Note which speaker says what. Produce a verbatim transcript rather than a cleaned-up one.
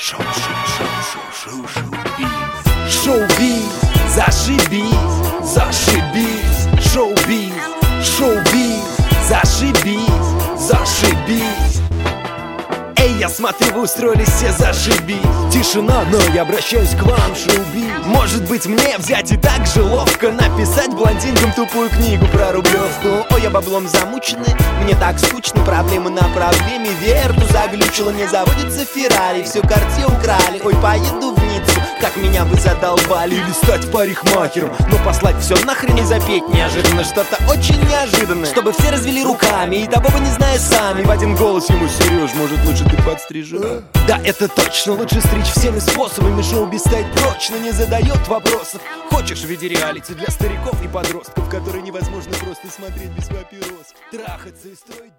Speaker 1: Шоу, шоу, шоу, шоу, шоу, шоу-биз. Шоу-биз, зашибись, зашибись. Шоу-биз, шоу-биз, зашибись, зашибись. Эй, я смотрю, вы устроились все зашибись. Тишина, но я обращаюсь к вам, шоу-биз. Может быть, мне взять и так же ловко написать блондинкам тупую книгу про Рублевку. Ой, я баблом замученный, мне так скучно. Проблемы на проблеме, верту заглючила. Не заводится Феррари, все карте украли. Ой, поеду в Ниццу, как меня вы задолбали. Или стать парикмахером, но послать все нахрен и запеть неожиданно что-то очень неожиданное, чтобы все развели руками и того вы не зная сами. В один голос ему: Сереж, может лучше ты подстрижешь? Да, это точно, лучше стричь всеми способами. Шоу-биз стоит прочно, не задает вопросов. Хочешь в виде реалити для стариков и подростков, которые невозможно просто смотреть без папирос, трахаться и строить